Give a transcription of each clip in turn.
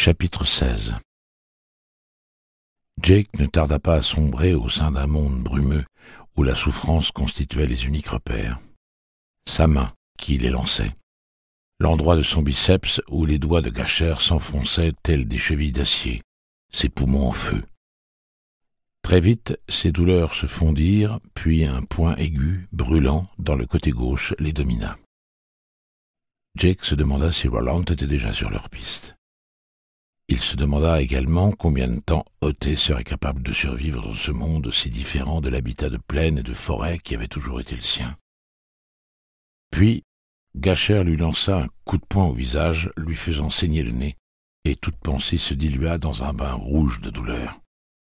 Chapitre 16. Jake ne tarda pas à sombrer au sein d'un monde brumeux où la souffrance constituait les uniques repères. Sa main qui les lançait. L'endroit de son biceps où les doigts de Gasher s'enfonçaient tels des chevilles d'acier, ses poumons en feu. Très vite, ses douleurs se fondirent, puis un point aigu, brûlant, dans le côté gauche, les domina. Jake se demanda si Roland était déjà sur leur piste. Il se demanda également combien de temps Oté serait capable de survivre dans ce monde si différent de l'habitat de plaine et de forêt qui avait toujours été le sien. Puis, Gasher lui lança un coup de poing au visage, lui faisant saigner le nez, et toute pensée se dilua dans un bain rouge de douleur.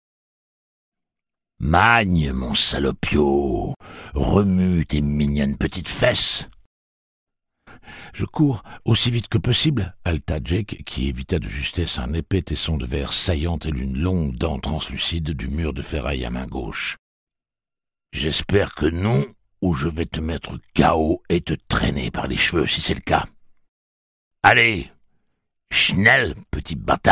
« Magne, mon salopio, remue tes mignonnes petites fesses !» « Je cours aussi vite que possible !» haleta Jake, qui évita de justesse un épais tesson de verre saillant et une longue dent translucide du mur de ferraille à main gauche. « J'espère que non, ou je vais te mettre KO et te traîner par les cheveux si c'est le cas. Allez, schnell, petit bâtard !»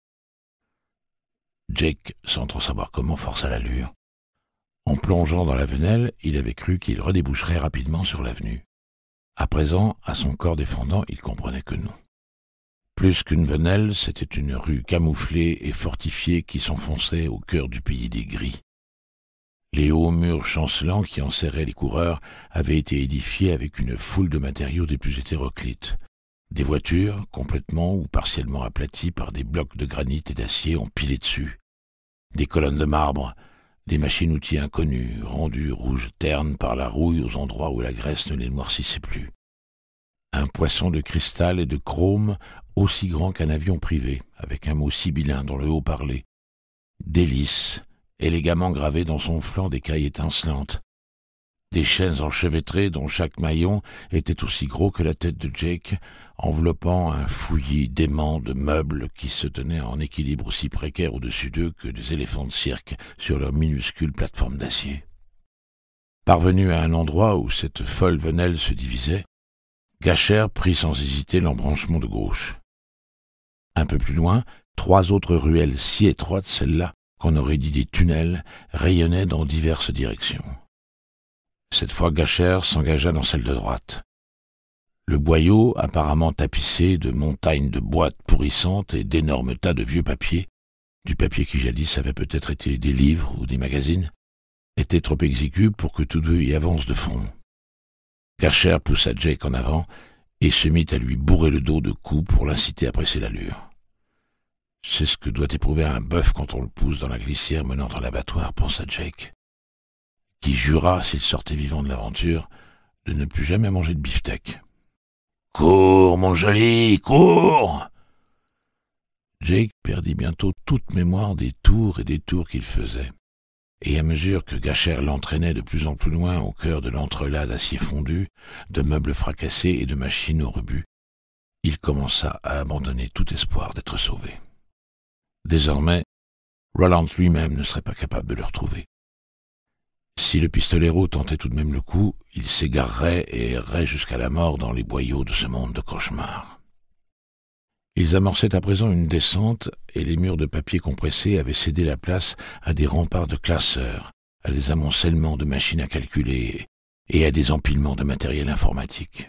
Jake, sans trop savoir comment, força l'allure. En plongeant dans la venelle, il avait cru qu'il redéboucherait rapidement sur l'avenue. À présent, à son corps défendant, il comprenait que non. Plus qu'une venelle, c'était une rue camouflée et fortifiée qui s'enfonçait au cœur du pays des gris. Les hauts murs chancelants qui enserraient les coureurs avaient été édifiés avec une foule de matériaux des plus hétéroclites. Des voitures, complètement ou partiellement aplaties par des blocs de granit et d'acier empilés dessus. Des colonnes de marbre, des machines-outils inconnues, rendues rouges ternes par la rouille aux endroits où la graisse ne les noircissait plus. Un poisson de cristal et de chrome aussi grand qu'un avion privé, avec un mot sibyllin dans le haut-parlé. Délices, élégamment gravées dans son flanc d'écailles étincelantes. Des chaînes enchevêtrées dont chaque maillon était aussi gros que la tête de Jake, enveloppant un fouillis d'aimants de meubles qui se tenaient en équilibre aussi précaire au-dessus d'eux que des éléphants de cirque sur leur minuscule plateforme d'acier. Parvenu à un endroit où cette folle venelle se divisait, Gasher prit sans hésiter l'embranchement de gauche. Un peu plus loin, 3 autres ruelles si étroites, celles-là, qu'on aurait dit des tunnels, rayonnaient dans diverses directions. Cette fois, Gasher s'engagea dans celle de droite. Le boyau, apparemment tapissé de montagnes de boîtes pourrissantes et d'énormes tas de vieux papiers, du papier qui jadis avait peut-être été des livres ou des magazines, était trop exigu pour que tous deux y avancent de front. Gasher poussa Jake en avant et se mit à lui bourrer le dos de coups pour l'inciter à presser l'allure. C'est ce que doit éprouver un bœuf quand on le pousse dans la glissière menant dans l'abattoir, pensa Jake, qui jura, s'il sortait vivant de l'aventure, de ne plus jamais manger de beefsteak. « Cours, mon joli, cours !» Jake perdit bientôt toute mémoire des tours et des tours qu'il faisait, et à mesure que Gasher l'entraînait de plus en plus loin au cœur de l'entrelac d'acier fondu, de meubles fracassés et de machines au rebut, il commença à abandonner tout espoir d'être sauvé. Désormais, Roland lui-même ne serait pas capable de le retrouver. Si le pistolero tentait tout de même le coup, il s'égarerait et errerait jusqu'à la mort dans les boyaux de ce monde de cauchemar. Ils amorçaient à présent une descente, et les murs de papier compressé avaient cédé la place à des remparts de classeurs, à des amoncellements de machines à calculer et à des empilements de matériel informatique.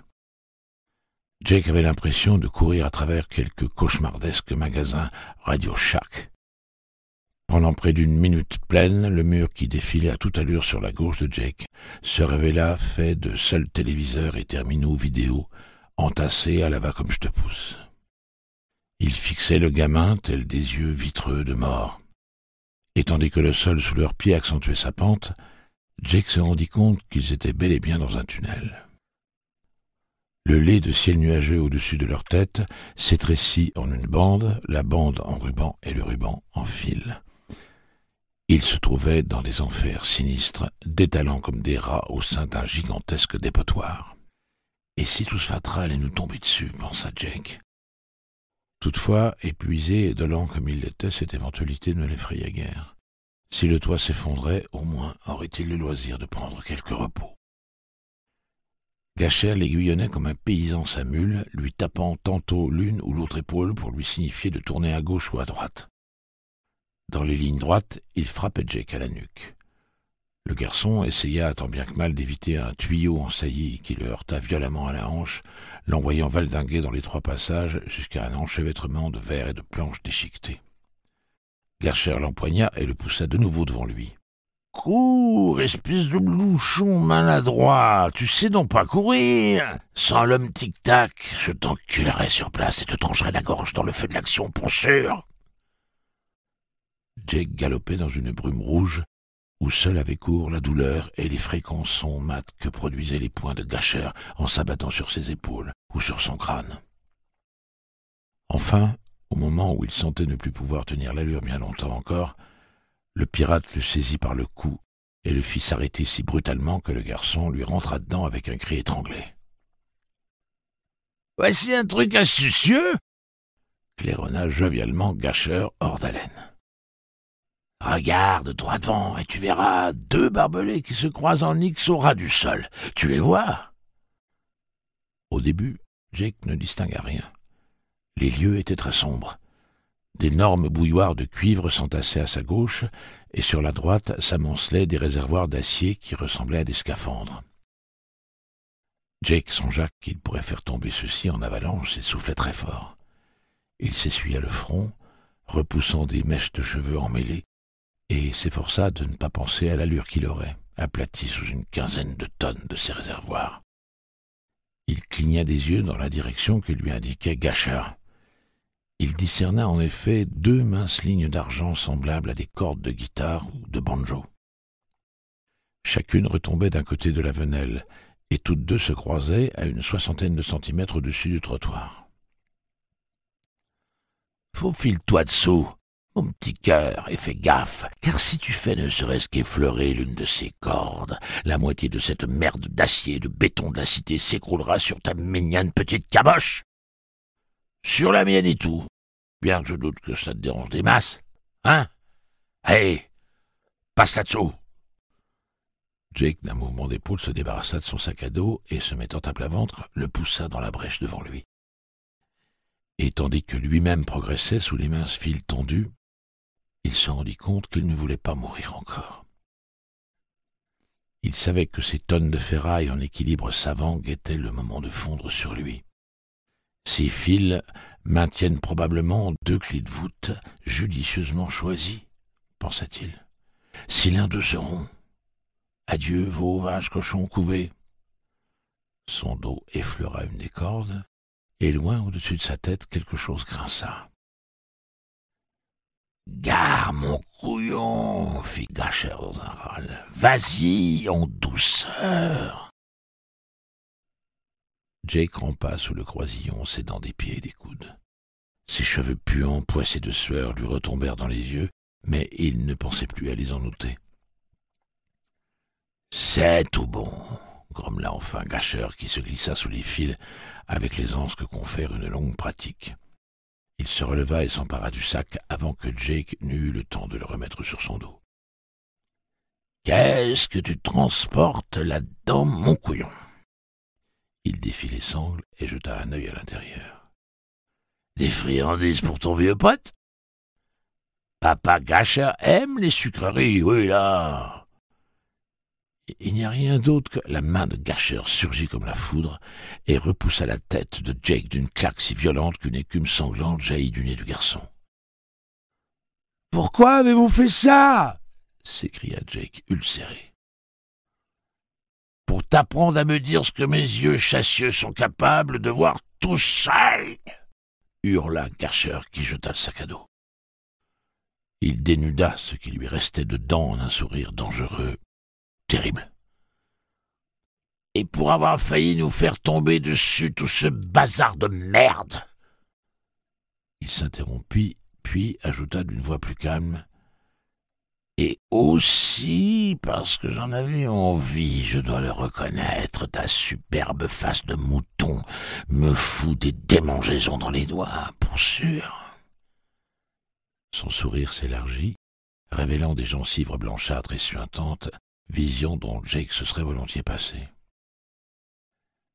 Jake avait l'impression de courir à travers quelques cauchemardesques magasins Radio Shack. Pendant près d'une minute pleine, le mur qui défilait à toute allure sur la gauche de Jake se révéla fait de seuls téléviseurs et terminaux vidéo entassés à la va-comme-je-te-pousse. Il fixait le gamin tels des yeux vitreux de mort. Et tandis que le sol sous leurs pieds accentuait sa pente, Jake se rendit compte qu'ils étaient bel et bien dans un tunnel. Le lait de ciel nuageux au-dessus de leur tête s'étrécit en une bande, la bande en ruban et le ruban en fil. Ils se trouvaient dans des enfers sinistres, détalant comme des rats au sein d'un gigantesque dépotoir. « Et si tout ce fatras allait nous tomber dessus ?» pensa Jake. Toutefois, épuisé et dolent comme il l'était, cette éventualité ne l'effrayait guère. Si le toit s'effondrait, au moins aurait-il le loisir de prendre quelque repos. Gâcheur l'aiguillonnait comme un paysan sa mule, lui tapant tantôt l'une ou l'autre épaule pour lui signifier de tourner à gauche ou à droite. Dans les lignes droites, il frappait Jake à la nuque. Le garçon essaya tant bien que mal d'éviter un tuyau en saillie qui le heurta violemment à la hanche, l'envoyant valdinguer dans les 3 passages jusqu'à un enchevêtrement de verre et de planches déchiquetées. Garcher l'empoigna et le poussa de nouveau devant lui. « Cours, espèce de blouchon maladroit, tu sais donc pas courir. Sans l'homme tic-tac, je t'enculerai sur place et te trancherai la gorge dans le feu de l'action, pour sûr !» Jake galopait dans une brume rouge, où seul avait cours la douleur et les fréquents sons mats que produisaient les poings de Gâcher en s'abattant sur ses épaules ou sur son crâne. Enfin, au moment où il sentait ne plus pouvoir tenir l'allure bien longtemps encore, le pirate le saisit par le cou et le fit s'arrêter si brutalement que le garçon lui rentra dedans avec un cri étranglé. « Voici un truc astucieux !» claironna jovialement Gâcher hors d'haleine. « Regarde droit devant et tu verras 2 barbelés qui se croisent en X au ras du sol. Tu les vois ?» Au début, Jake ne distingua rien. Les lieux étaient très sombres. D'énormes bouilloires de cuivre s'entassaient à sa gauche, et sur la droite s'amoncelaient des réservoirs d'acier qui ressemblaient à des scaphandres. Jake songea qu'il pourrait faire tomber ceux-ci en avalanche et soufflait très fort. Il s'essuya le front, repoussant des mèches de cheveux emmêlées, et s'efforça de ne pas penser à l'allure qu'il aurait, aplati sous une 15aine de tonnes de ces réservoirs. Il cligna des yeux dans la direction que lui indiquait Gâcher. Il discerna en effet 2 minces lignes d'argent semblables à des cordes de guitare ou de banjo. Chacune retombait d'un côté de la venelle, et toutes 2 se croisaient à une 60aine de centimètres au-dessus du trottoir. « Faufile-toi dessous, mon petit cœur, et fais gaffe, car si tu fais ne serait-ce qu'effleurer l'une de ces cordes, la moitié de cette merde d'acier et de béton de la cité s'écroulera sur ta mignonne petite caboche. Sur la mienne et tout, bien que je doute que ça te dérange des masses. Hein? Allez, passe là-dessous !» Jake, d'un mouvement d'épaule, se débarrassa de son sac à dos et, se mettant à plat ventre, le poussa dans la brèche devant lui. Et tandis que lui-même progressait sous les minces fils tendus, il se rendit compte qu'il ne voulait pas mourir encore. Il savait que ces tonnes de ferraille en équilibre savant guettaient le moment de fondre sur lui. Ces fils maintiennent probablement 2 clés de voûte judicieusement choisies, pensa-t-il. Si l'un d'eux se rompt, adieu vos vaches cochons couvés. Son dos effleura une des cordes, et loin au-dessus de sa tête quelque chose grinça. « Gare, mon couillon !» fit Gâcher dans un râle. « Vas-y, en douceur !» Jake rampa sous le croisillon, ses dents des pieds et des coudes. Ses cheveux puants, poissés de sueur, lui retombèrent dans les yeux, mais il ne pensait plus à les en ôter. « C'est tout bon !» grommela enfin Gâcher, qui se glissa sous les fils avec l'aisance que confère une longue pratique. Il se releva et s'empara du sac avant que Jake n'eût eu le temps de le remettre sur son dos. « Qu'est-ce que tu transportes là-dedans, mon couillon ?» Il défit les sangles et jeta un œil à l'intérieur. « Des friandises pour ton vieux pote ? Papa Gâcher aime les sucreries, oui là !» Il n'y a rien d'autre que la main de Gâcher surgit comme la foudre et repoussa la tête de Jake d'une claque si violente qu'une écume sanglante jaillit du nez du garçon. « Pourquoi avez-vous fait ça ?» s'écria Jake ulcéré. « Pour t'apprendre à me dire ce que mes yeux chassieux sont capables de voir tout seul !» hurla Gâcher qui jeta le sac à dos. Il dénuda ce qui lui restait de dents en un sourire dangereux, terrible. « Et pour avoir failli nous faire tomber dessus tout ce bazar de merde !» Il s'interrompit, puis ajouta d'une voix plus calme. « Et aussi parce que j'en avais envie, je dois le reconnaître, ta superbe face de mouton me fout des démangeaisons dans les doigts, pour sûr. » Son sourire s'élargit, révélant des gencives blanchâtres et suintantes, vision dont Jake se serait volontiers passé.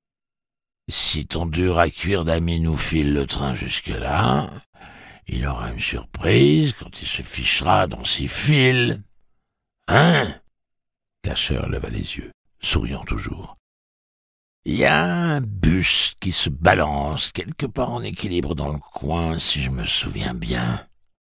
Si ton dur à cuire d'ami nous file le train jusque-là, il aura une surprise quand il se fichera dans ses fils. Hein? Gasher leva les yeux, souriant toujours. Il y a un bus qui se balance quelque part en équilibre dans le coin, si je me souviens bien.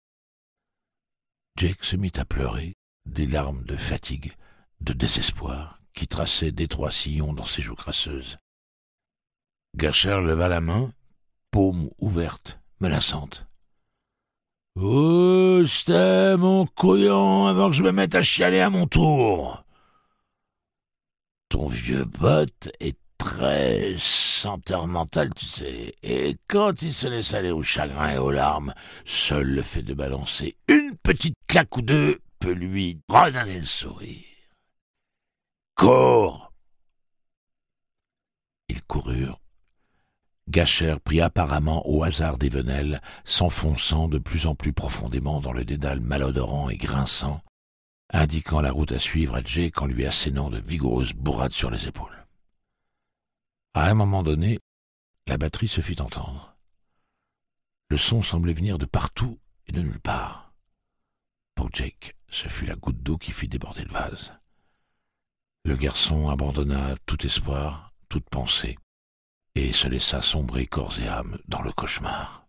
Jake se mit à pleurer, des larmes de fatigue, de désespoir, qui traçaient d'étroits sillons dans ses joues crasseuses. Gasher leva la main, paume ouverte, menaçante. « Oh, c'était mon couillon avant que je me mette à chialer à mon tour. Ton vieux pote est très sentimental, tu sais, et quand il se laisse aller au chagrin et aux larmes, seul le fait de balancer une petite claque ou deux peut lui redonner le sourire. Cours !» Ils coururent. Gasher prit apparemment au hasard des venelles, s'enfonçant de plus en plus profondément dans le dédale malodorant et grinçant, indiquant la route à suivre à Jake en lui assénant de vigoureuses bourrades sur les épaules. À un moment donné, la batterie se fit entendre. Le son semblait venir de partout et de nulle part. Pour Jake, ce fut la goutte d'eau qui fit déborder le vase. Le garçon abandonna tout espoir, toute pensée, et se laissa sombrer corps et âme dans le cauchemar.